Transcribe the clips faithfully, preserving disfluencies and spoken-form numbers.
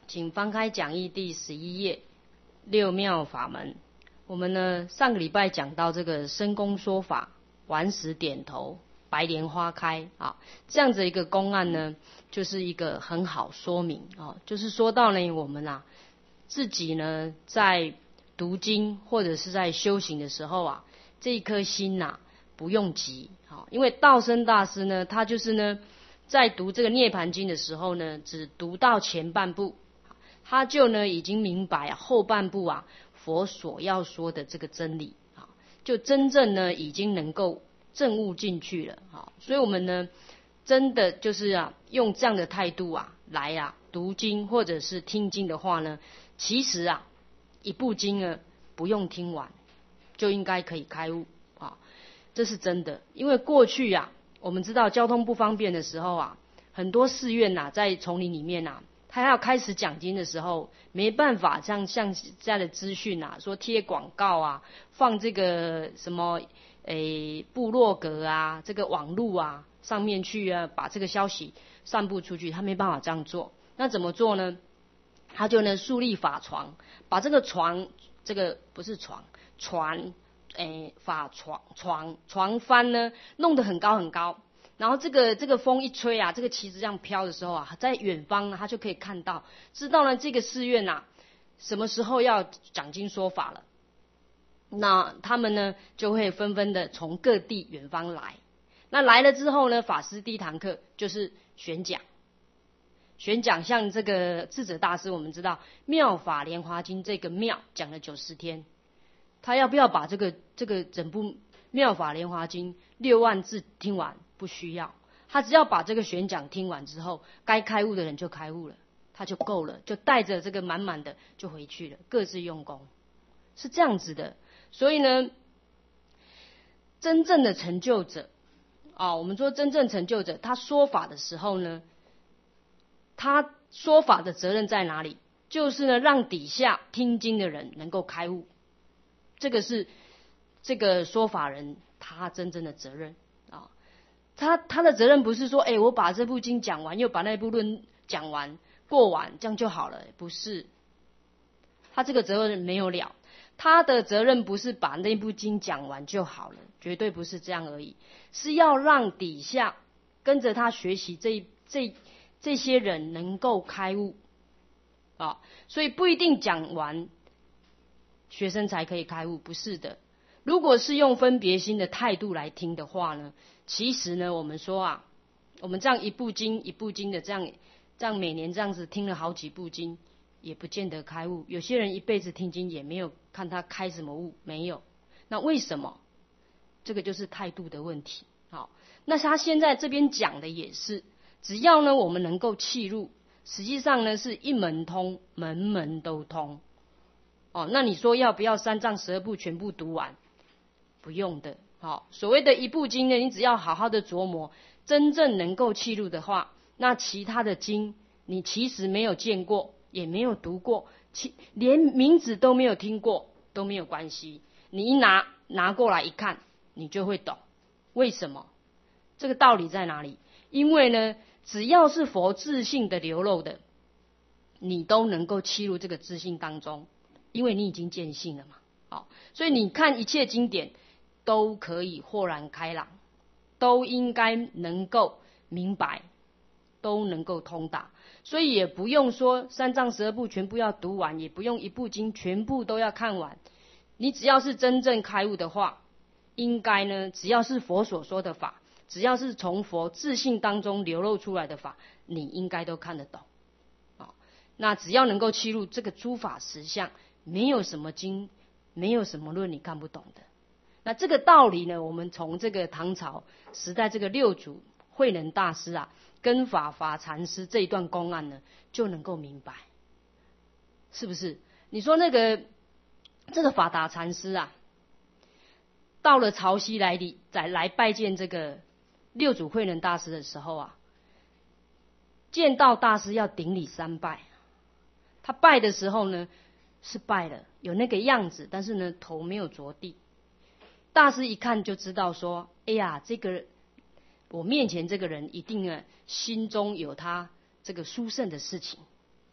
请翻开讲义第十一页，六妙法门。我们呢上个礼拜讲到这个深宫说法，顽石点头，白莲花开啊，这样子一个公案呢，就是一个很好说明啊，就是说到呢我们啊自己呢在读经或者是在修行的时候啊，这一颗心呐、啊、不用急啊，因为道生大师呢，他就是呢在读这个涅槃经的时候呢，只读到前半部，他就呢已经明白、啊、后半部啊佛所要说的这个真理啊，就真正呢已经能够证悟进去了啊。所以我们呢真的就是啊用这样的态度啊来啊读经或者是听经的话呢，其实啊一部经呢不用听完就应该可以开悟啊，这是真的。因为过去啊我们知道交通不方便的时候啊，很多寺院呐、啊、在丛林里面呐、啊，他要开始讲经的时候，没办法像像这样的资讯啊，说贴广告啊，放这个什么诶部落格啊，这个网路啊上面去啊，把这个消息散布出去，他没办法这样做。那怎么做呢？他就呢树立法床，把这个床，这个不是床，船，诶法床床床帆呢弄得很高很高。然后这个这个风一吹啊，这个旗子这样飘的时候啊，在远方呢，他就可以看到，知道呢这个寺院啊，什么时候要讲经说法了。那他们呢就会纷纷的从各地远方来。那来了之后呢，法师第一堂课就是宣讲，宣讲像这个智者大师，我们知道《妙法莲华经》这个妙讲了九十天，他要不要把这个这个整部《妙法莲华经》六万字听完？不需要，他只要把这个宣讲听完之后，该开悟的人就开悟了，他就够了，就带着这个满满的就回去了，各自用功，是这样子的。所以呢，真正的成就者啊，我们说真正成就者，他说法的时候呢，他说法的责任在哪里？就是呢，让底下听经的人能够开悟，这个是这个说法人他真正的责任啊。他他的责任不是说，哎、欸，我把这部经讲完，又把那部论讲完过完，这样就好了，不是。他这个责任没有了，他的责任不是把那部经讲完就好了，绝对不是这样而已，是要让底下跟着他学习这这这些人能够开悟啊，所以不一定讲完学生才可以开悟，不是的。如果是用分别心的态度来听的话呢，其实呢，我们说啊，我们这样一部经一部经的这样这样每年这样子听了好几部经，也不见得开悟。有些人一辈子听经也没有看他开什么悟，没有。那为什么？这个就是态度的问题。好，那他现在这边讲的也是，只要呢我们能够契入，实际上呢是一门通，门门都通。哦，那你说要不要三藏十二部全部读完？不用的。好，所谓的一部经呢，你只要好好的琢磨，真正能够契入的话，那其他的经你其实没有见过，也没有读过，其连名字都没有听过都没有关系。你一拿拿过来一看，你就会懂。为什么？这个道理在哪里？因为呢，只要是佛自性的流露的，你都能够契入这个自性当中，因为你已经见性了嘛。好，所以你看一切经典都可以豁然开朗，都应该能够明白，都能够通达。所以也不用说三藏十二部全部要读完，也不用一部经全部都要看完。你只要是真正开悟的话，应该呢，只要是佛所说的法，只要是从佛自性当中流露出来的法，你应该都看得懂。哦，那只要能够契入这个诸法实相，没有什么经，没有什么论你看不懂的。那这个道理呢，我们从这个唐朝时代这个六祖慧能大师啊，跟法华禅师这一段公案呢，就能够明白，是不是？你说那个这个法达禅师啊，到了潮汐来里再来拜见这个六祖慧能大师的时候啊，见到大师要顶礼三拜。他拜的时候呢，是拜了，有那个样子，但是呢，头没有着地。大师一看就知道说，哎呀，这个我面前这个人一定呢心中有他这个殊胜的事情，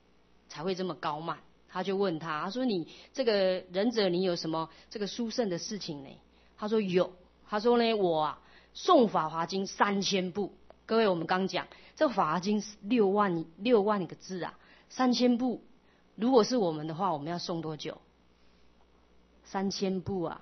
才会这么高慢。他就问他，他说你这个仁者，你有什么这个殊胜的事情呢？他说有，他说呢，我啊诵法华经三千部。各位，我们刚讲这法华经六万六万个字啊，三千部，如果是我们的话，我们要诵多久？三千部啊，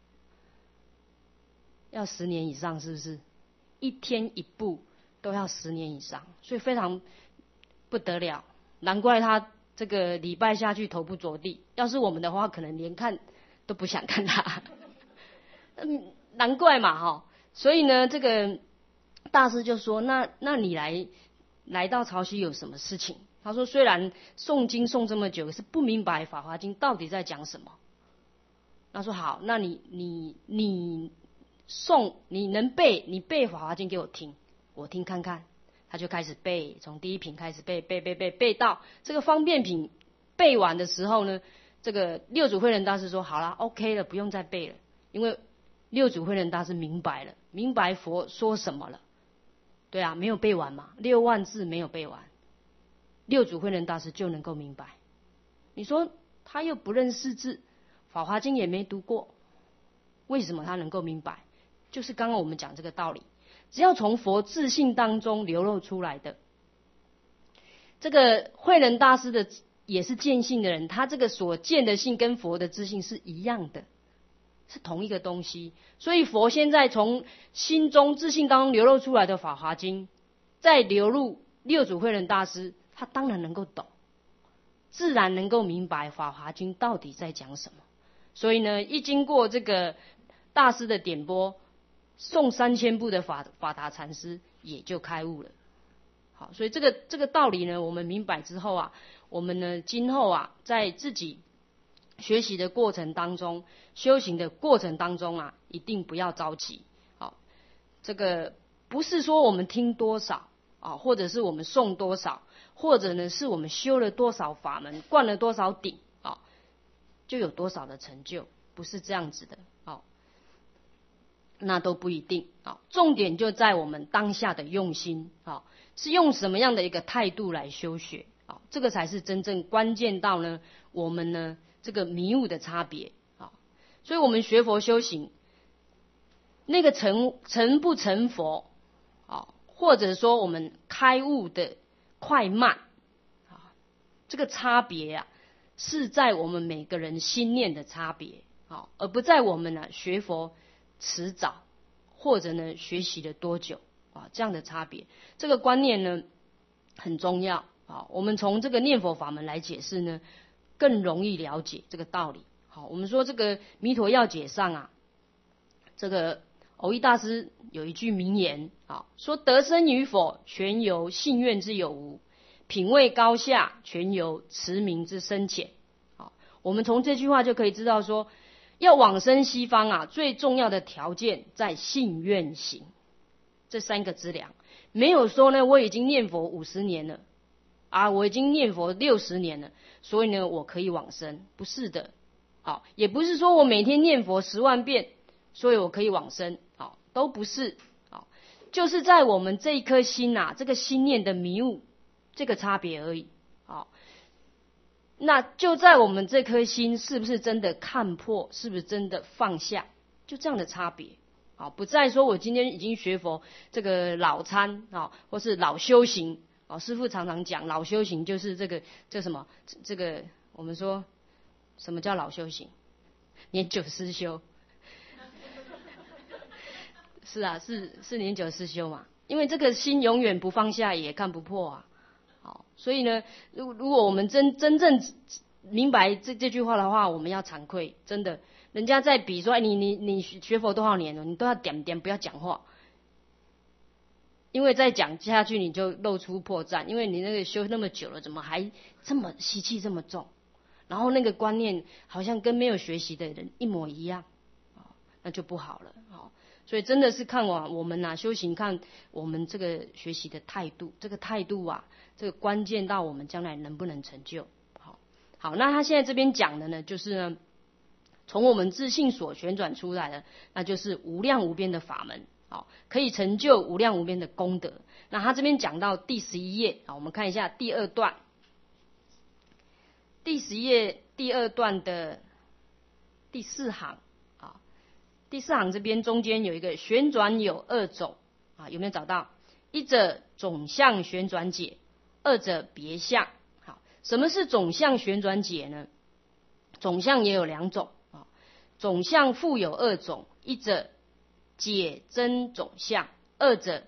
要十年以上，是不是？一天一部都要十年以上，所以非常不得了。难怪他这个礼拜下去头不着地，要是我们的话，可能连看都不想看他。嗯，难怪嘛，哈。所以呢，这个大师就说：“那那你来来到潮汐有什么事情？”他说：“虽然诵经诵这么久，是不明白《法华经》到底在讲什么。”他说：“好，那你你你诵，你能背，你背《法华经》给我听，我听看看。”他就开始背，从第一品开始背，背背背背到这个方便品背完的时候呢，这个六祖慧能大师说：“好了 ，OK 了，不用再背了，因为六祖慧能大师明白了，明白佛说什么了。对啊，没有背完嘛，六万字没有背完，六祖慧能大师就能够明白。你说他又不认识字，《法华经》也没读过，为什么他能够明白？就是刚刚我们讲这个道理。”只要从佛自性当中流露出来的，这个慧能大师的也是见性的人，他这个所见的性跟佛的自性是一样的，是同一个东西。所以佛现在从心中自性当中流露出来的《法华经》，再流入六祖慧能大师，他当然能够懂，自然能够明白《法华经》到底在讲什么。所以呢，一经过这个大师的点拨，诵三千部的法法达禅师也就开悟了。好，所以这个这个道理呢，我们明白之后啊，我们呢今后啊，在自己学习的过程当中，修行的过程当中啊，一定不要着急。好，这个不是说我们听多少啊，或者是我们诵多少，或者呢是我们修了多少法门，灌了多少顶啊，就有多少的成就，不是这样子的。好。那都不一定啊，重点就在我们当下的用心啊，是用什么样的一个态度来修学啊，这个才是真正关键到呢我们呢这个迷悟的差别啊。所以我们学佛修行，那个成成不成佛啊，或者说我们开悟的快慢啊，这个差别啊，是在我们每个人心念的差别啊，而不在我们呢、啊、学佛迟早，或者呢学习了多久啊，这样的差别，这个观念呢很重要啊。我们从这个念佛法门来解释呢，更容易了解这个道理。好，我们说这个弥陀要解上啊，这个藕益大师有一句名言啊，说得生与否，全由信愿之有无；品位高下，全由持名之深浅。好，我们从这句话就可以知道说，要往生西方啊，最重要的条件在信愿行这三个资粮。没有说呢，我已经念佛五十年了啊，我已经念佛六十年了，所以呢，我可以往生。不是的，好，也不是说我每天念佛十万遍，所以我可以往生，好，都不是，好，就是在我们这一颗心啊，这个心念的迷雾，这个差别而已，好。那就在我们这颗心是不是真的看破，是不是真的放下，就这样的差别。好，不再说我今天已经学佛这个老参啊，或是老修行啊。师父常常讲老修行就是这个这什么这个我们说什么叫老修行？年久失修。是啊，是是年久失修嘛，因为这个心永远不放下，也看不破啊。好，所以呢，如如果我们真真正明白这这句话的话，我们要惭愧，真的，人家在比说，哎，你你你学佛多少年了，你都要点点不要讲话，因为再讲下去你就露出破绽，因为你那个修那么久了，怎么还这么习气这么重，然后那个观念好像跟没有学习的人一模一样，那就不好了。好，所以真的是看我我们啊修行，看我们这个学习的态度，这个态度啊。这个关键到我们将来能不能成就。好，好，那他现在这边讲的呢，就是呢，从我们自性所旋转出来的，那就是无量无边的法门，好，可以成就无量无边的功德。那他这边讲到第十一页，好，我们看一下第二段。 第十页第二段的第四行啊，第四行这边中间有一个旋转有二种啊，有没有找到？一者总相旋转解，二者别相。好，什么是总相旋转解呢？总相也有两种啊，总相复有二种，一者解真总相，二者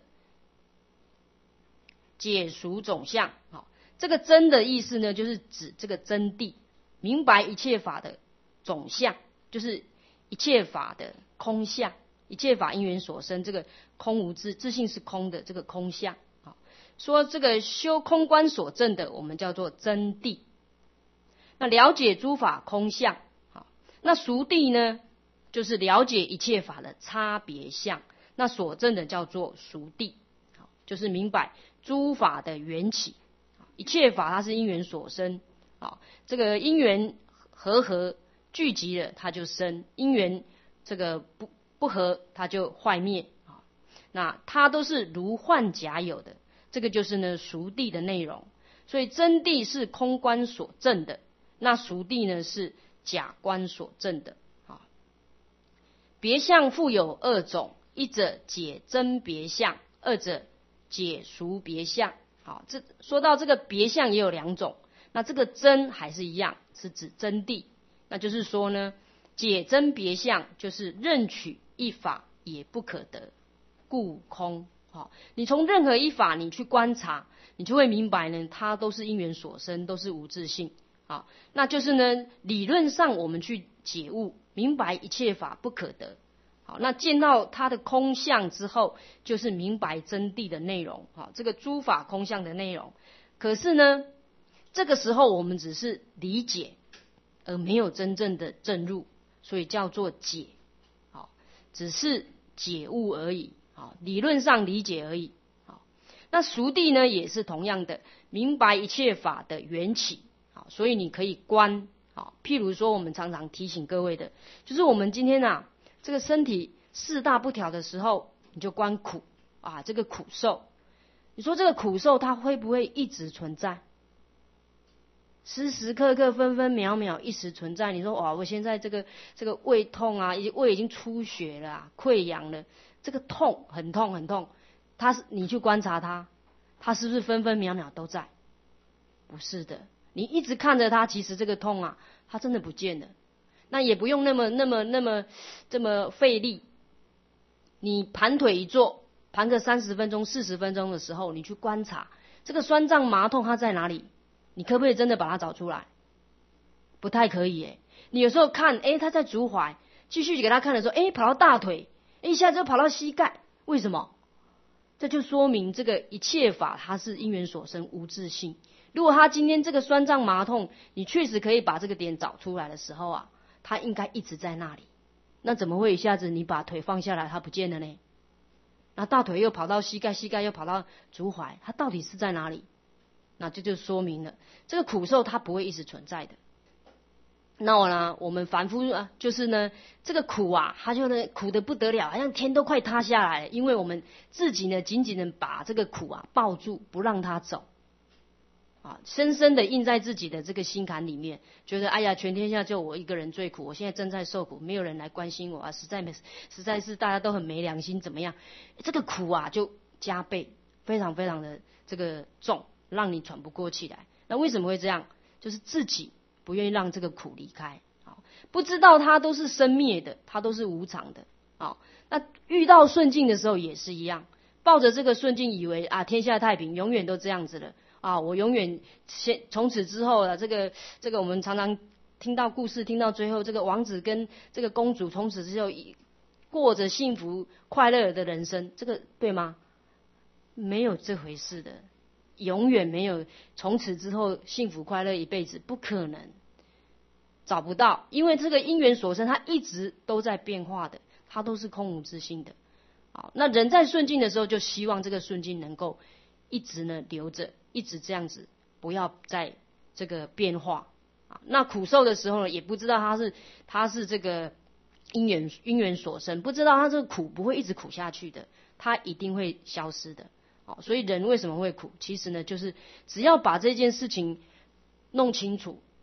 解属总相。好，这个真的意思呢，就是指这个真谛，明白一切法的总相，就是一切法的空相，一切法因缘所生，这个空无自自性是空的这个空相。好，说这个修空观所证的，我们叫做真谛。那了解诸法空相，好，那熟谛呢，就是了解一切法的差别相，那所证的叫做熟谛，好，就是明白诸法的缘起，一切法它是因缘所生，好，这个因缘和合聚集了，它就生；因缘这个不不合，它就坏灭，啊，那它都是如幻假有的，这个就是呢熟谛的内容。所以真谛是空观所证的。那熟谛呢是假观所证的。啊，别相复有二种，一者解真别相，二者解熟别相。好，这说到这个别相也有两种，那这个真还是一样，是指真谛。那就是说呢，解真别相就是任取一法也不可得，故空。好，你从任何一法你去观察，你就会明白呢，它都是因缘所生，都是无自性。好，那就是呢，理论上我们去解悟，明白一切法不可得。好，那见到它的空相之后，就是明白真谛的内容。好，这个诸法空相的内容。可是呢，这个时候我们只是理解，而没有真正的证入，所以叫做解。好，只是解悟而已。好，理论上理解而已。好，那熟谛呢，也是同样的，明白一切法的缘起。所以你可以观，好，譬如说我们常常提醒各位的，就是我们今天啊，这个身体四大不调的时候，你就观苦啊，这个苦受。你说这个苦受它会不会一直存在？时时刻刻、分分秒秒一时存在。你说哇，我现在这个这个胃痛啊，胃已经出血了、啊、溃疡了，这个痛很痛很痛，它是你去观察它，它是不是分分秒秒都在？不是的。你一直看着它，其实这个痛啊，它真的不见了。那也不用那么、那么、那么这么费力。你盘腿一坐，盘个三十分钟、四十分钟的时候，你去观察这个酸胀麻痛它在哪里？你可不可以真的把它找出来？不太可以诶。你有时候看，诶，它在足踝，继续给他看的时候，诶，跑到大腿，一下就跑到膝盖，为什么？这就说明这个一切法它是因缘所生，无自性。如果他今天这个酸胀麻痛，你确实可以把这个点找出来的时候啊，他应该一直在那里。那怎么会一下子你把腿放下来，它不见了呢？那大腿又跑到膝盖，膝盖又跑到足踝，它到底是在哪里？那这就说明了这个苦受它不会一直存在的。那我呢，我们凡夫啊，就是呢，这个苦啊，它就呢苦得不得了，好像天都快塌下来了，因为我们自己呢紧紧的把这个苦啊抱住，不让它走。啊，深深的印在自己的这个心坎里面，觉得哎呀，全天下就我一个人最苦，我现在正在受苦，没有人来关心我啊，实在没，实在是大家都很没良心，怎么样？这个苦啊，就加倍，非常非常的这个重，让你喘不过气来。那为什么会这样？就是自己不愿意让这个苦离开，好，不知道它都是生灭的，它都是无常的，好，那遇到顺境的时候也是一样，抱着这个顺境，以为啊天下太平，永远都这样子了。啊，我永远先从此之后了，这个这个我们常常听到故事，听到最后，这个王子跟这个公主从此之后过着幸福快乐的人生，这个对吗？没有这回事的，永远没有从此之后幸福快乐一辈子，不可能，找不到，因为这个因缘所生，它一直都在变化的，它都是空无自性的。好，那人在顺境的时候，就希望这个顺境能够一直呢留着。一直这样子，不要再这个变化啊。那苦受的时候呢，也不知道它是它是这个因缘因缘所生，不知道它这个苦不会一直苦下去的，它一定会消失的。好，所以人为什么会苦？其实呢，就是只要把这件事情弄清楚，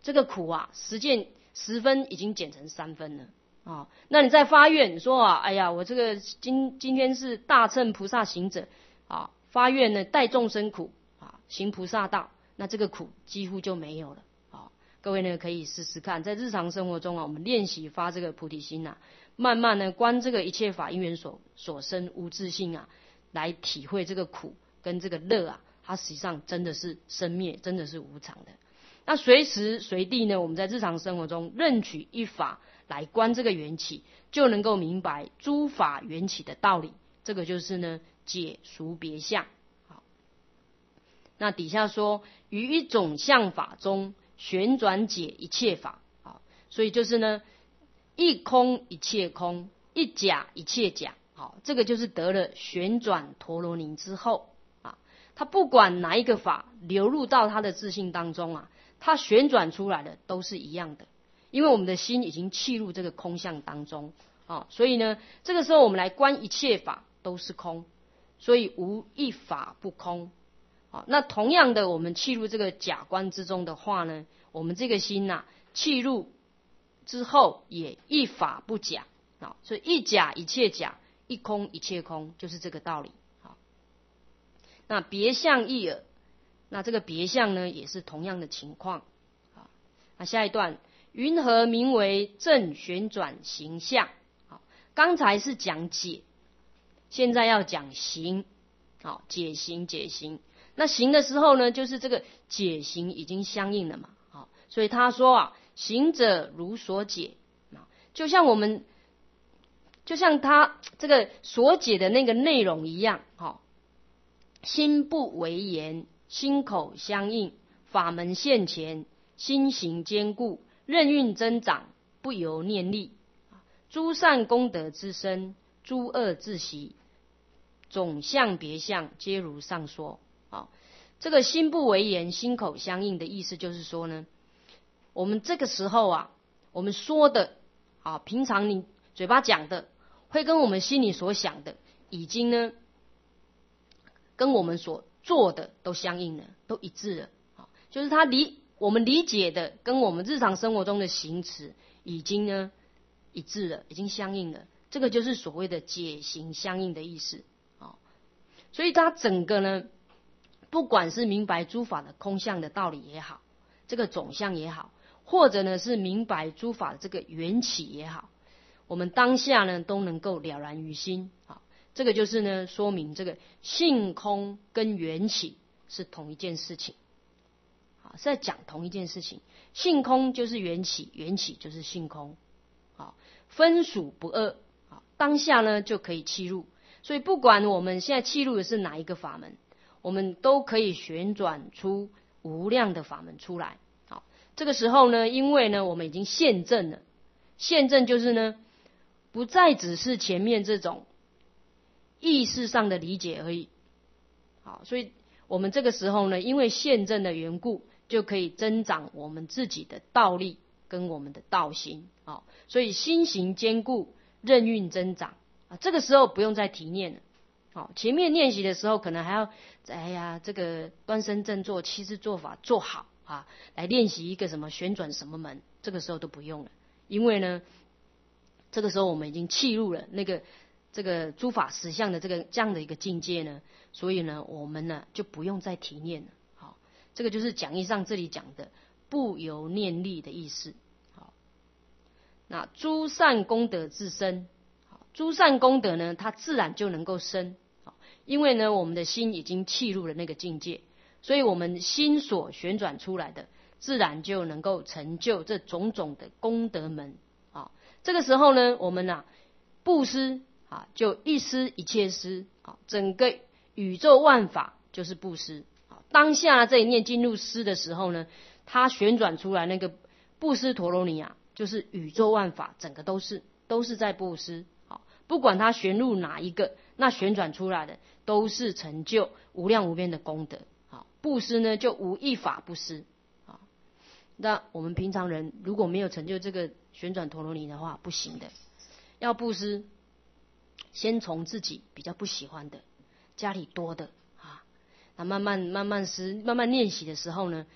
这个苦啊，十件十分已经减成三分了啊、哦。那你再发愿，你说啊，哎呀，我这个今今天是大乘菩萨行者啊，发愿呢代众生苦啊，行菩萨道，那这个苦几乎就没有了啊、哦。各位呢可以试试看，在日常生活中啊，我们练习发这个菩提心啊，慢慢呢观这个一切法因缘所所生无自性啊，来体会这个苦跟这个乐啊，它实际上真的是生灭，真的是无常的。那随时随地呢，我们在日常生活中任取一法来观这个缘起，就能够明白诸法缘起的道理。这个就是呢解俗别相。好，那底下说于一种相法中旋转解一切法。好，所以就是呢一空一切空，一假一切假。好，这个就是得了旋转陀罗尼之后啊，他不管哪一个法流入到他的自性当中啊，它旋转出来的都是一样的，因为我们的心已经契入这个空相当中啊，所以呢，这个时候我们来观一切法都是空，所以无一法不空啊。那同样的，我们契入这个假观之中的话呢，我们这个心呐、啊，契入之后也一法不假啊，所以一假一切假，一空一切空，就是这个道理。好，那别相异耳。那这个别相呢，也是同样的情况。好，那下一段，云何名为正旋转行相？好，刚才是讲解，现在要讲行。好，解行解行。那行的时候呢，就是这个解行已经相应了嘛。好，所以他说啊，行者如所解，就像我们，就像他这个所解的那个内容一样。好，心不为言。心口相应，法门现前，心行坚固，任运增长，不由念力。诸善功德之身，诸恶自息，总相别相，皆如上说。啊，这个心不为言，心口相应的意思就是说呢，我们这个时候啊，我们说的啊，平常你嘴巴讲的，会跟我们心里所想的，已经呢，跟我们所做的都相应了，都一致了。就是他理我们理解的跟我们日常生活中的行持已经呢一致了，已经相应了。这个就是所谓的解行相应的意思。所以他整个呢，不管是明白诸法的空相的道理也好，这个总相也好，或者呢是明白诸法的这个缘起也好，我们当下呢都能够了然于心。好，这个就是呢说明这个性空跟缘起是同一件事情。好，是在讲同一件事情。性空就是缘起，缘起就是性空。好，分属不二。好，当下呢就可以契入。所以不管我们现在契入的是哪一个法门，我们都可以旋转出无量的法门出来。好，这个时候呢，因为呢我们已经现证了，现证就是呢不再只是前面这种意识上的理解而已。好，所以我们这个时候呢，因为现证的缘故，就可以增长我们自己的道力跟我们的道心。好，所以心行坚固，任运增长。啊，这个时候不用再提念了。好，前面练习的时候可能还要，哎呀，这个端身正坐、七支坐法做好啊，来练习一个什么旋转什么门，这个时候都不用了，因为呢，这个时候我们已经契入了那个这个诸法实相的这个这样的一个境界呢，所以呢，我们呢就不用再提念了。好，这个就是讲义上这里讲的不由念力的意思。好，那诸善功德自身。诸善功德呢，它自然就能够生，因为呢，我们的心已经契入了那个境界，所以我们心所旋转出来的，自然就能够成就这种种的功德门。啊，这个时候呢，我们啊，布施啊，就一施一切施啊，整个宇宙万法就是布施。啊，当下这一念进入施的时候呢，它旋转出来那个布施陀罗尼啊，就是宇宙万法整个都是都是在布施。不管它旋入哪一个，那旋转出来的都是成就无量无边的功德。好，布施呢就无一法不施。好，那我们平常人如果没有成就这个旋转陀罗尼的话，不行的。要布施，先从自己比较不喜欢的、家里多的啊，那慢慢慢慢施、慢慢练习的时候呢，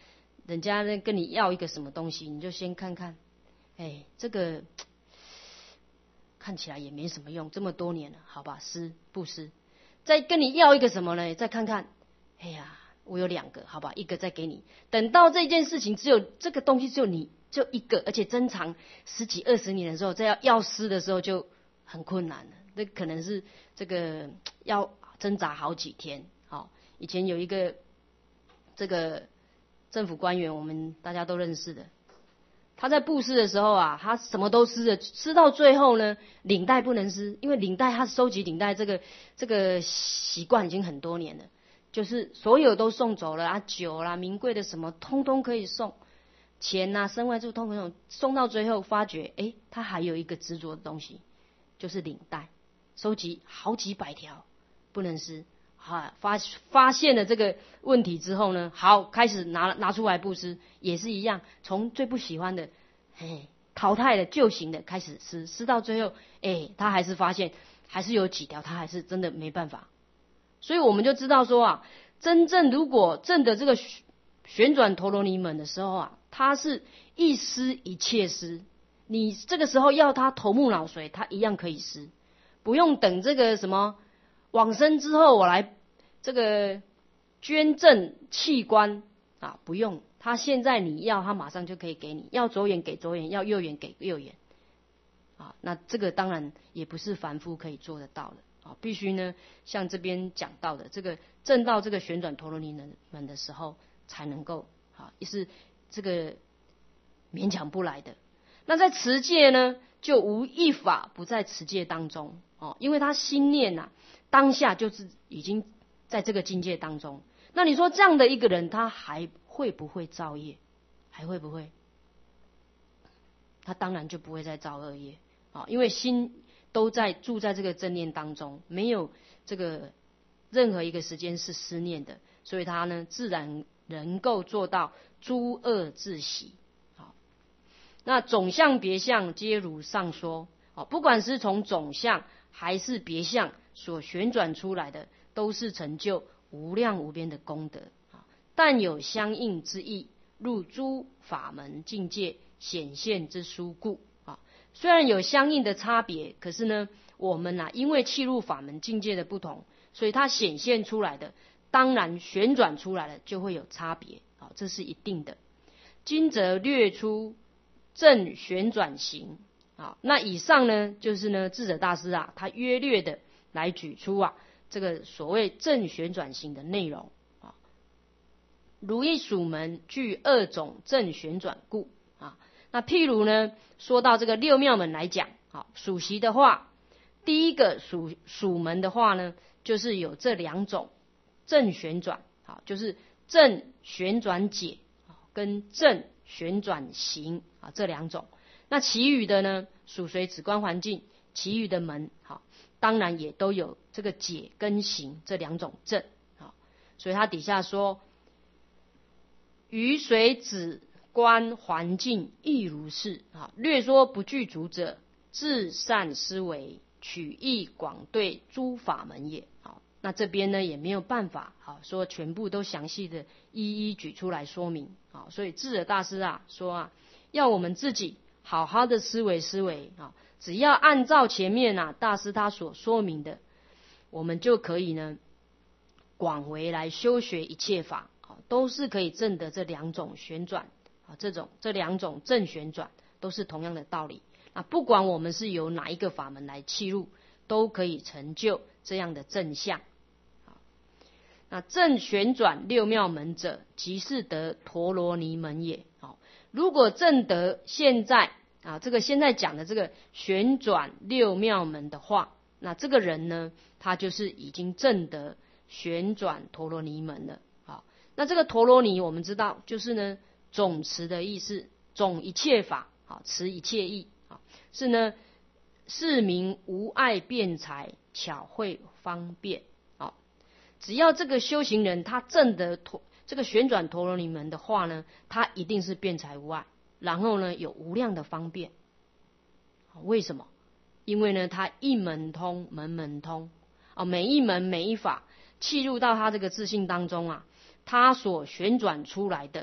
人家呢跟你要一个什么东西，你就先看看，哎，这个看起来也没什么用，这么多年了，好吧，施布施。再跟你要一个什么呢？再看看，哎呀，我有两个，好吧，一个再给你。等到这件事情只有这个东西只有你就一个，而且珍藏十几二十年的时候，再要要施的时候就很困难了。那可能是这个要挣扎好几天。好、哦，以前有一个这个政府官员，我们大家都认识的。他在布施的时候啊，他什么都施了，施到最后呢，领带不能施，因为领带他收集领带这个这个习惯已经很多年了，就是所有都送走了啊，酒啦、名贵的什么，通通可以送，钱呐、啊、身外之物通通送，送到最后发觉，哎，他还有一个执着的东西，就是领带，收集好几百条，不能施。啊，发发现了这个问题之后呢，好，开始拿拿出来布施，也是一样，从最不喜欢的，哎，淘汰了旧型的开始施，施到最后，哎，他还是发现还是有几条，他还是真的没办法。所以我们就知道说啊，真正如果证的这个旋转陀罗尼门的时候啊，他是一施一切施，你这个时候要他头目脑髓，他一样可以施，不用等这个什么。往生之后，我来这个捐赠器官啊，不用，他现在你要，他马上就可以给你，要左眼给左眼，要右眼给右眼，啊，那这个当然也不是凡夫可以做得到的啊，必须呢，像这边讲到的，这个证到这个旋转陀罗尼门的时候，才能够啊，也是这个勉强不来的。那在持戒呢，就无一法不在持戒当中哦，因为他心念呐、啊。当下就是已经在这个境界当中，那你说这样的一个人，他还会不会造业？还会不会？他当然就不会再造恶业啊，因为心都在住在这个正念当中，没有这个任何一个时间是思念的，所以他呢自然能够做到诸恶自息。好，那总相别相皆如上说，不管是从总相还是别相所旋转出来的，都是成就无量无边的功德，但有相应之意，入诸法门境界显现之殊故。虽然有相应的差别，可是呢，我们啊，因为契入法门境界的不同，所以它显现出来的，当然旋转出来的就会有差别，这是一定的。今则略出正旋转行。好，那以上呢，就是呢，智者大师啊，他约略的来举出啊，这个所谓正旋转行的内容啊。如一属门具二种正旋转故啊。那譬如呢，说到这个六妙门来讲，啊，属习的话，第一个属属门的话呢，就是有这两种正旋转，啊，就是正旋转解跟正旋转行啊这两种。那其余的呢，属随止观环境，其余的门，好，当然也都有这个解跟行这两种正，好，所以他底下说，于随止观环境亦如是，啊，略说不具足者，至善思维，取义广对诸法门也。好，那这边呢也没有办法，好说全部都详细的一一举出来说明，好，所以智者大师啊说啊，要我们自己好好的思维思维啊，只要按照前面啊大师他所说明的，我们就可以呢广为来修学一切法，都是可以证得这两种旋转啊，这种这两种正旋转都是同样的道理啊，不管我们是由哪一个法门来契入，都可以成就这样的正相。那正旋转六妙门者，即是得陀罗尼门也。如果证得现在啊，这个现在讲的这个旋转六妙门的话，那这个人呢，他就是已经证得旋转陀罗尼门了。好，那这个陀罗尼我们知道就是呢总持的意思，总一切法，好，持一切义，好，是呢是名无碍辩才，巧慧方便。好，只要这个修行人他证得陀这个旋转陀罗尼门的话呢，他一定是辩才无碍，然后呢有无量的方便。为什么？因为呢他一门通，门门通啊，每一门每一法契入到他这个自性当中啊，他所旋转出来的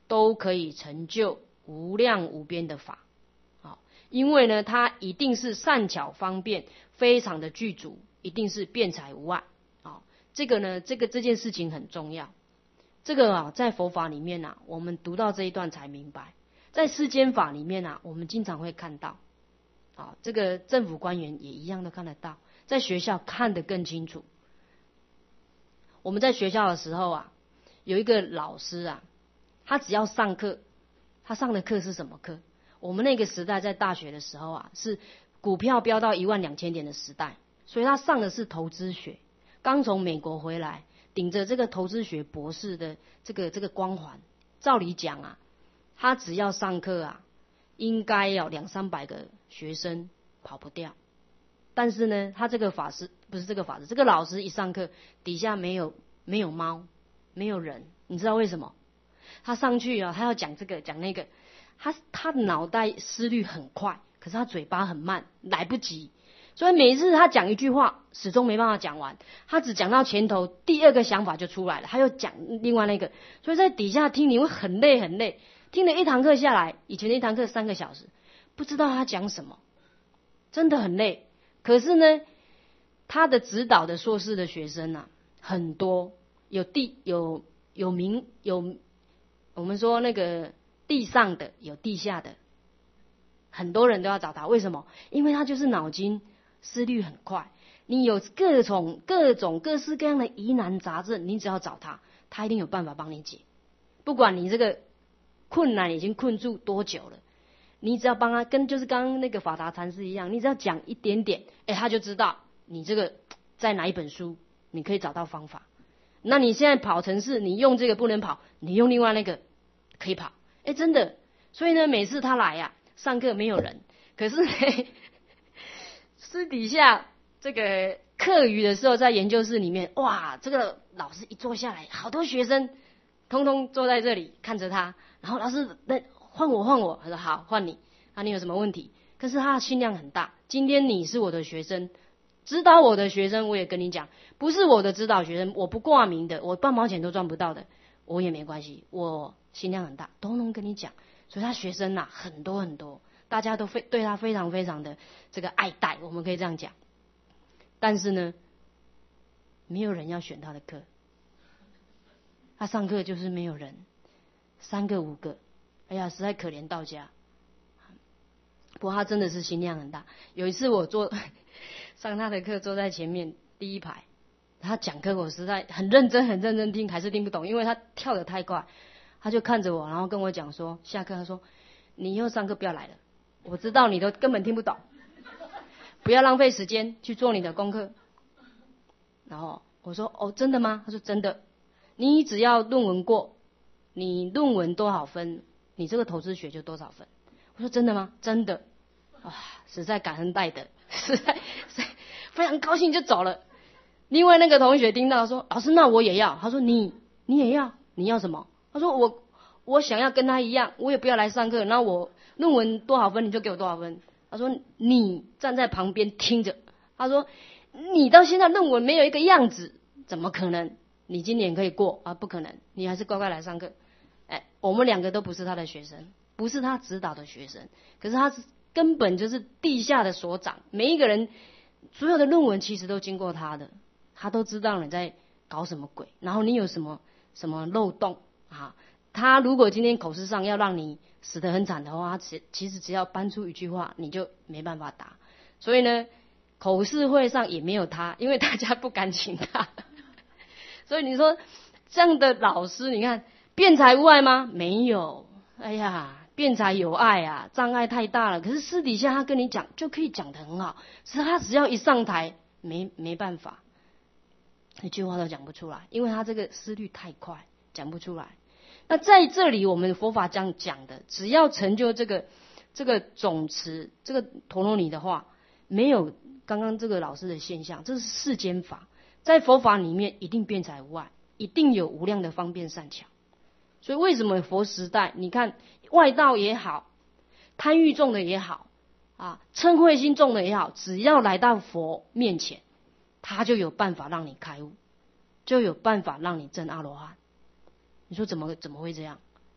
都可以成就无量无边的法。好，因为呢，他一定是善巧方便，非常的具足，一定是辩才无碍。好，这个呢，这个这件事情很重要。这个啊，在佛法里面啊，我们读到这一段才明白。在世间法里面啊，我们经常会看到，啊，这个政府官员也一样都看得到，在学校看得更清楚。我们在学校的时候啊，有一个老师啊，他只要上课，他上的课是什么课？我们那个时代在大学的时候啊，是股票飙到一万两千点的时代，所以他上的是投资学。刚从美国回来，顶着这个投资学博士的这个这个光环，照理讲啊，他只要上课啊，应该要两三百个学生跑不掉。但是呢，他这个法师不是这个法师，这个老师一上课，底下没有没有猫，没有人，你知道为什么？他上去啊，他要讲这个讲那个，他他脑袋思虑很快，可是他嘴巴很慢，来不及。所以每次他讲一句话，始终没办法讲完，他只讲到前头，第二个想法就出来了，他又讲另外那个，所以在底下听你会很累很累。听了一堂课下来，以前的一堂课三个小时，不知道他讲什么，真的很累。可是呢，他的指导的硕士的学生啊，很多，有地有有名有，我们说那个地上的有地下的，很多人都要找他。为什么？因为他就是脑筋思虑很快，你有各种各种各式各样的疑难杂症，你只要找他，他一定有办法帮你解。不管你这个困难已经困住多久了，你只要帮他，跟就是刚刚那个法达禅师一样，你只要讲一点点，哎，他就知道你这个在哪一本书，你可以找到方法。那你现在跑程式，你用这个不能跑，你用另外那个可以跑。哎，真的。所以呢，每次他来呀、啊，上课没有人，可是呢私底下这个课余的时候，在研究室里面，哇，这个老师一坐下来，好多学生通通坐在这里看着他，然后老师那换我换我，他说好换你，啊你有什么问题？可是他的心量很大，今天你是我的学生，指导我的学生，我也跟你讲，不是我的指导学生，我不挂名的，我半毛钱都赚不到的，我也没关系，我心量很大，都能跟你讲。所以他学生啊很多很多，大家都非对他非常非常的这个爱戴，我们可以这样讲。但是呢，没有人要选他的课，他上课就是没有人，三个五个，哎呀，实在可怜到家。不过他真的是心量很大。有一次我坐上他的课，坐在前面第一排，他讲课我实在很认真很认真听，还是听不懂，因为他跳得太快。他就看着我，然后跟我讲说，下课他说，你以后上课不要来了，我知道你都根本听不懂，不要浪费时间去做你的功课。然后我说哦，真的吗？他说真的，你只要论文过，你论文多少分，你这个投资学就多少分。我说真的吗？真的。啊，实在感恩戴德，实在非常高兴就走了。另外那个同学听到说，老师那我也要。他说你你也要？你要什么？他说我我想要跟他一样，我也不要来上课，那我论文多少分你就给我多少分。他说你站在旁边听着，他说你到现在论文没有一个样子，怎么可能？你今年可以过啊？不可能，你还是乖乖来上课。哎，我们两个都不是他的学生，不是他指导的学生，可是他是根本就是地下的所长，每一个人所有的论文其实都经过他的，他都知道你在搞什么鬼，然后你有什么什么漏洞啊？他如果今天口试上要让你死得很惨的话，他其其实只要搬出一句话，你就没办法答。所以呢，口试会上也没有他，因为大家不敢请他。所以你说这样的老师，你看辩才无碍吗？没有。哎呀，辩才有碍啊，障碍太大了。可是私底下他跟你讲，就可以讲得很好。是他只要一上台，没没办法，一句话都讲不出来，因为他这个思虑太快，讲不出来。那在这里，我们佛法这样讲的，只要成就这个这个总持这个陀罗尼的话，没有刚刚这个老师的现象，这是世间法。在佛法里面，一定辩才无碍，一定有无量的方便善巧。所以为什么佛时代，你看外道也好，贪欲重的也好，啊，嗔恚心重的也好，只要来到佛面前，他就有办法让你开悟，就有办法让你证阿罗汉。你说怎么怎么会这样？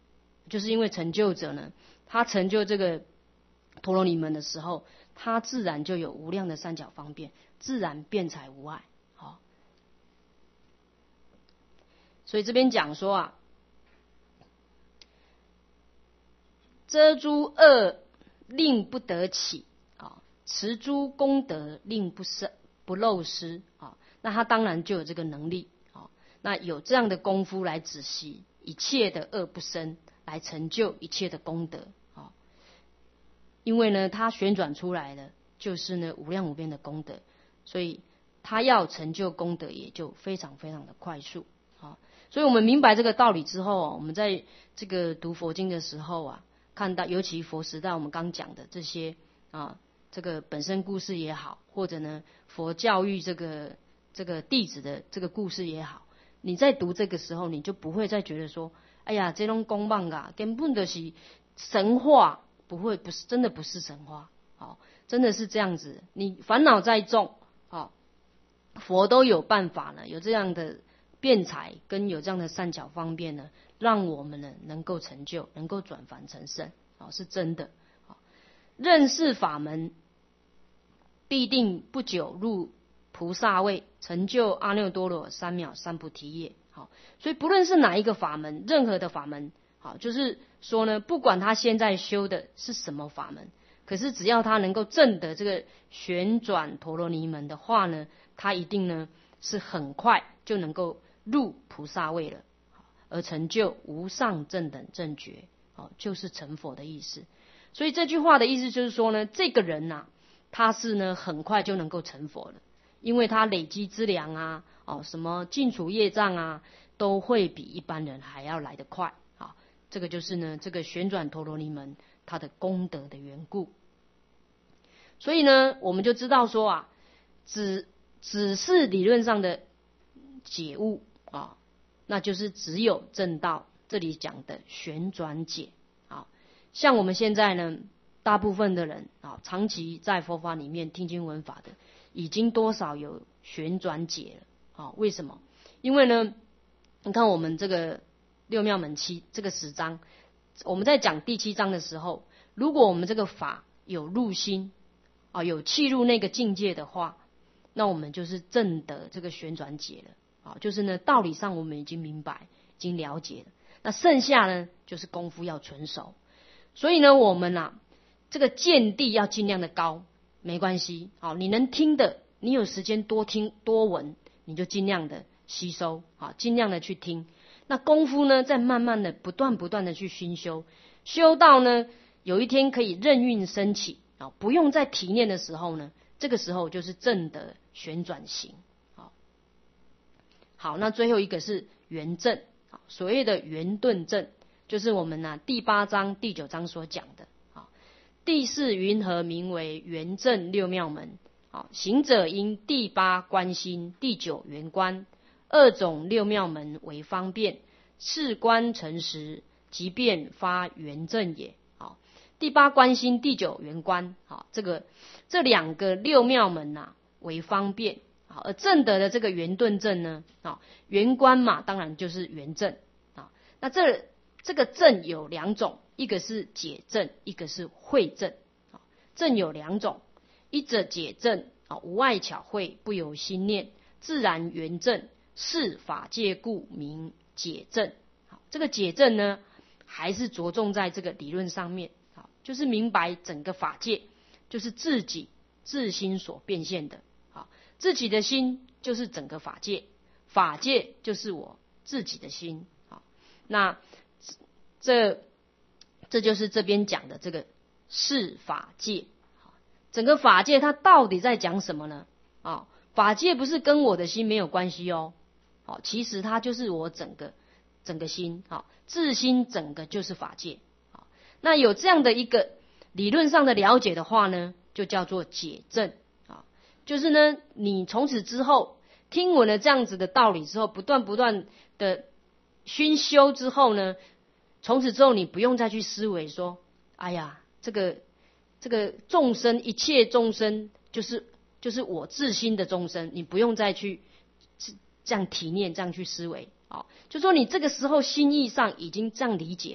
就是因为成就者呢，他成就这个陀罗尼门的时候，他自然就有无量的三角方便，自然辩才无碍。好，所以这边讲说啊，遮诸恶令不得起啊，持诸功德令不失不漏失啊，那他当然就有这个能力啊，那有这样的功夫来止息一切的恶不生，来成就一切的功德啊。因为呢，他旋转出来的就是呢无量无边的功德，所以他要成就功德也就非常非常的快速啊。所以我们明白这个道理之后，我们在这个读佛经的时候啊，看到尤其佛时代我们刚讲的这些啊，这个本身故事也好，或者呢佛教育这个这个弟子的这个故事也好，你在读这个时候，你就不会再觉得说，哎呀，这种公棒啊，根本就是神话，不会，不是真的不是神话，好，真的是这样子。你烦恼再重，好，佛都有办法呢，有这样的辩才跟有这样的善巧方便呢，让我们呢能够成就，能够转凡成圣，好，是真的。好，认识法门，必定不久入菩萨位，成就阿耨多罗三藐三菩提叶。好，所以不论是哪一个法门，任何的法门，好，就是说呢，不管他现在修的是什么法门，可是只要他能够证得这个旋转陀罗尼门的话呢，他一定呢是很快就能够入菩萨位了，而成就无上正等正觉，就是成佛的意思。所以这句话的意思就是说呢，这个人啊，他是呢很快就能够成佛了，因为他累积资粮啊，哦，什么尽除业障啊，都会比一般人还要来得快啊。这个就是呢，这个旋转陀罗尼门它的功德的缘故。所以呢，我们就知道说啊，只只是理论上的解悟啊，那就是只有证道。这里讲的旋转解啊，像我们现在呢，大部分的人啊，长期在佛法里面听经闻法的，已经多少有旋转解了啊？为什么？因为呢，你看我们这个六妙门七这个十章，我们在讲第七章的时候，如果我们这个法有入心啊，有契入那个境界的话，那我们就是证得这个旋转解了啊，就是呢道理上我们已经明白，已经了解了。那剩下呢，就是功夫要纯熟。所以呢，我们啊，这个见地要尽量的高，没关系，好，你能听的，你有时间多听多闻，你就尽量的吸收，好，尽量的去听。那功夫呢，再慢慢的、不断不断的去熏修，修到呢，有一天可以任运升起啊，不用再提念的时候呢，这个时候就是正的旋转行。好，好，那最后一个是圆正。所谓的圆顿正，就是我们呢、啊、第八章、第九章所讲的。啊，第四云何名为圆正六妙门？啊，行者因第八观心，第九圆观，二种六妙门为方便，次观成实，即便发圆正也。啊，第八观心，第九圆观，啊，这个这两个六妙门呐、啊、为方便。好，而正得的这个圆顿正呢，啊，圆观嘛，当然就是圆正啊。那这这个正有两种，一个是解正，一个是慧正。啊，正有两种，一者解正啊，无碍巧慧，不由心念，自然圆正，是法界故名解正。好，这个解正呢，还是着重在这个理论上面，啊，就是明白整个法界就是自己自心所变现的。自己的心就是整个法界，法界就是我自己的心。好，那这这就是这边讲的这个是法界。整个法界它到底在讲什么呢？啊，法界不是跟我的心没有关系哦。好，其实它就是我整个整个心。好，自心整个就是法界。好，那有这样的一个理论上的了解的话呢，就叫做解正。就是呢，你从此之后听闻了这样子的道理之后，不断不断的熏修之后呢，从此之后你不用再去思维说，哎呀，这个这个众生，一切众生就是就是我自心的众生，你不用再去这样体念，这样去思维啊，就说你这个时候心意上已经这样理解了，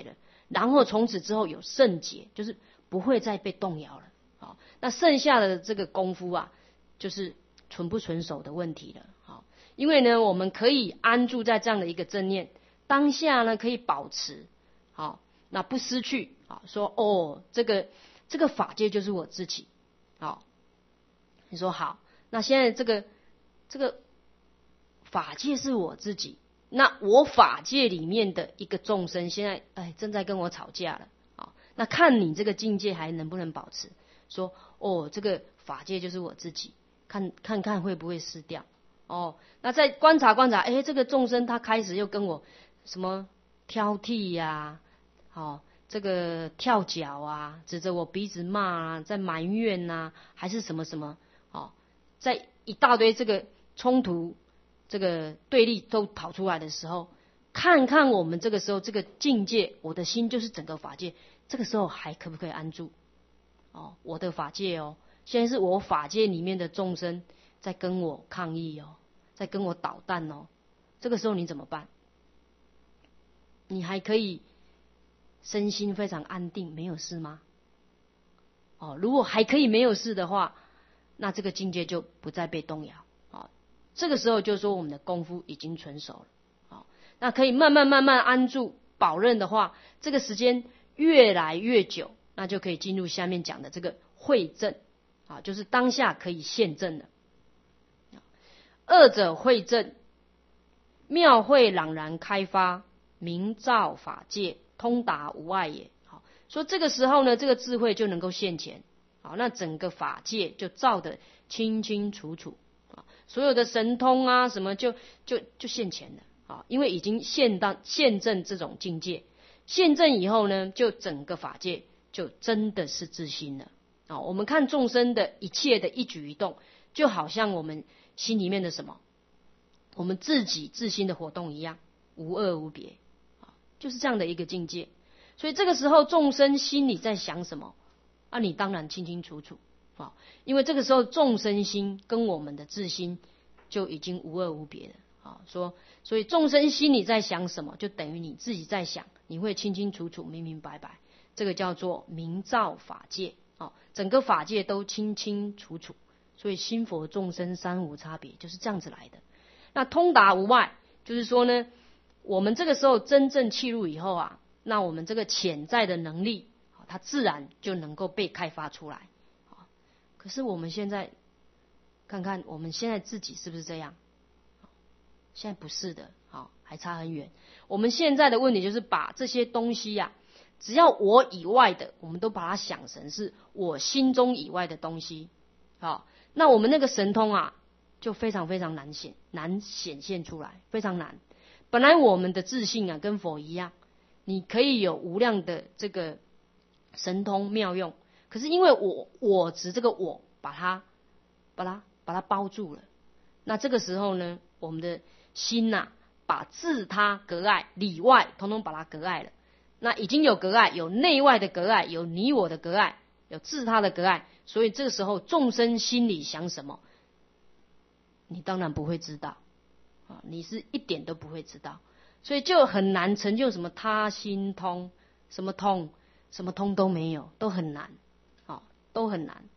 然后从此之后有圣解，就是不会再被动摇了。好，那剩下的这个功夫啊，就是纯不纯熟的问题了。好，因为呢，我们可以安住在这样的一个正念当下呢，可以保持好，那不失去啊，说哦，这个这个法界就是我自己。好，你说好，那现在这个这个法界是我自己，那我法界里面的一个众生，现在哎正在跟我吵架了啊，那看你这个境界还能不能保持？说哦，这个法界就是我自己，看看看会不会失掉？哦，那再观察观察，哎，这个众生他开始又跟我什么挑剔呀、啊，哦，这个跳脚啊，指着我鼻子骂啊，在埋怨呐、啊，还是什么什么？哦，在一大堆这个冲突、这个对立都跑出来的时候，看看我们这个时候这个境界，我的心就是整个法界，这个时候还可不可以安住？哦，我的法界哦，现在是我法界里面的众生在跟我抗议哦，在跟我捣蛋哦，这个时候你怎么办？你还可以身心非常安定，没有事吗？哦，如果还可以没有事的话，那这个境界就不再被动摇。哦，这个时候就说我们的功夫已经成熟了。哦，那可以慢慢慢慢安住保任的话，这个时间越来越久，那就可以进入下面讲的这个慧证。啊，就是当下可以现证了。二者慧证，妙慧朗然开发，明照法界，通达无碍也。好，说这个时候呢，这个智慧就能够现前。好，那整个法界就照得清清楚楚。啊，所有的神通啊，什么就就就现前了。啊，因为已经现当现证这种境界，现证以后呢，就整个法界就真的是自心了。啊，我们看众生的一切的一举一动，就好像我们心里面的什么，我们自己自心的活动一样，无二无别，就是这样的一个境界。所以这个时候众生心里在想什么啊？你当然清清楚楚啊，因为这个时候众生心跟我们的自心就已经无二无别了啊。说，所以众生心里在想什么，就等于你自己在想，你会清清楚楚、明明白白。这个叫做明照法界啊，整个法界都清清楚楚。所以心佛众生三无差别，就是这样子来的。那通达无碍，就是说呢，我们这个时候真正契入以后啊，那我们这个潜在的能力，它自然就能够被开发出来。可是我们现在看看，我们现在自己是不是这样？现在不是的，好，还差很远。我们现在的问题就是把这些东西呀、啊，只要我以外的，我们都把它想成是我心中以外的东西。好，那我们那个神通啊，就非常非常难显难显现出来，非常难。本来我们的自信啊，跟佛一样，你可以有无量的这个神通妙用，可是因为我我执这个我，把它把它把它包住了。那这个时候呢，我们的心呐、啊，把自他隔碍里外，统统把它隔碍了。那已经有隔碍，有内外的隔碍，有你我的隔碍，有自他的隔碍。所以这个时候众生心里想什么，你当然不会知道啊，你是一点都不会知道，所以就很难成就什么他心通，什么通，什么通都没有，都很难，啊，都很难，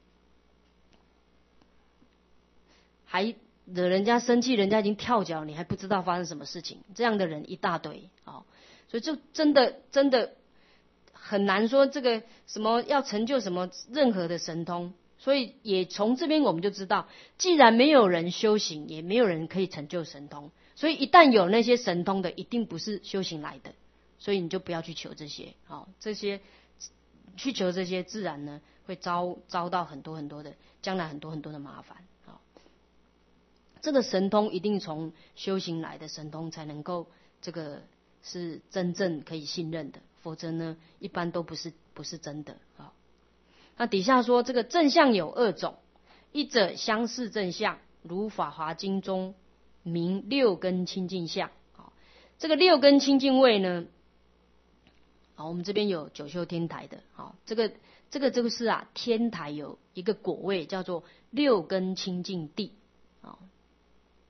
还惹人家生气，人家已经跳脚，你还不知道发生什么事情，这样的人一大堆啊，所以就真的真的。很难说这个什么要成就什么任何的神通，所以也从这边我们就知道，既然没有人修行，也没有人可以成就神通，所以一旦有那些神通的，一定不是修行来的，所以你就不要去求这些，好，这些去求这些，自然呢会遭遭到很多很多的将来很多很多的麻烦，好，这个神通一定从修行来的神通才能够这个是真正可以信任的。否则呢，一般都不是不是真的啊。那底下说这个正相有二种，一者相似正相，如《法华经》中名六根清净相。啊，这个六根清净位呢，啊，我们这边有九秀天台的，啊，这个这个这个是啊，天台有一个果位叫做六根清净地，啊，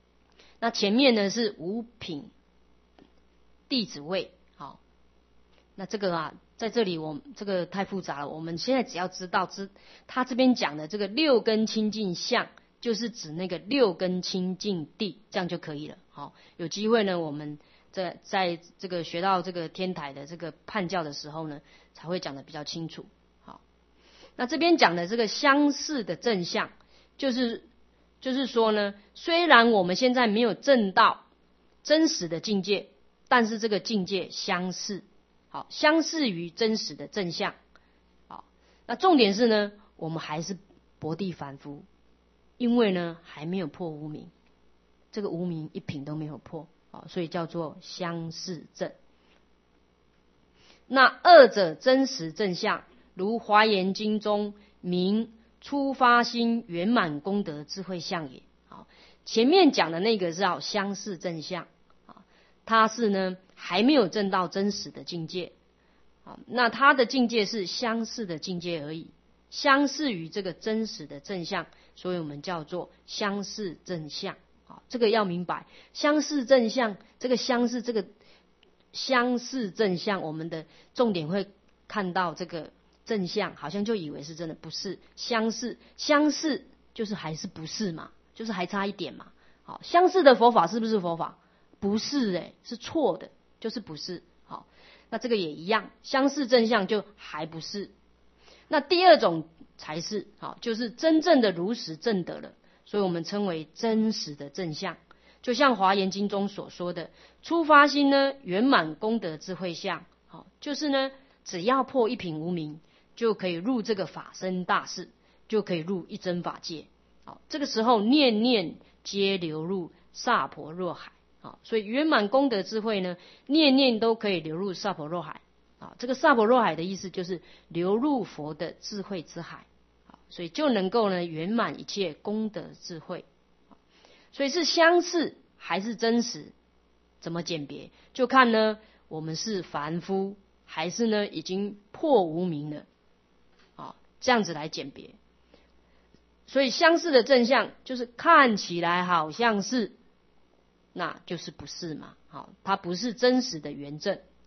那前面呢是五品弟子位。 那这个啊，在这里我这个太复杂了，我们现在只要知道知他这边讲的这个六根清净相，就是指那个六根清净地，这样就可以了。好，有机会呢，我们在在这个学到这个天台的这个判教的时候呢，才会讲得比较清楚。好，那这边讲的这个相似的正相，就是就是说呢，虽然我们现在没有证到真实的境界，但是这个境界相似，好，相似于真实的正相。好，那重点是呢，我们还是薄地凡夫，因为呢还没有破无明，这个无明一品都没有破，好，所以叫做相似正。那二者真实正相，如华严经中明初发心圆满功德智慧相也。好，前面讲的那个是要相似正相，它是呢还没有证到真实的境界，那它的境界是相似的境界而已，相似于这个真实的正相，所以我们叫做相似正相。这个要明白，相似正相，这个相似这个相似正相，我们的重点会看到这个正相，好像就以为是真的，不是。相似相似就是还是不是嘛，就是还差一点嘛。好，相似的佛法是不是佛法？不是诶，是错的，就是不是。好，那这个也一样，相似正相就还不是。那第二种才是，好，就是真正的如实证得了，所以我们称为真实的正相。就像华严经中所说的，初发心呢圆满功德智慧相，好，就是呢只要破一品无明，就可以入这个法身大士，就可以入一真法界。好，这个时候念念皆流入萨婆若海。好，所以圆满功德智慧呢，念念都可以流入萨婆若海。啊，这个萨婆若海的意思就是流入佛的智慧之海。好，所以就能够呢圆满一切功德智慧。所以是相似还是真实，怎么鉴别？就看呢我们是凡夫还是呢已经破无明了。啊，这样子来鉴别。所以相似的正相就是看起来好像是，那就是不是嘛。好，它不是真实的圆正。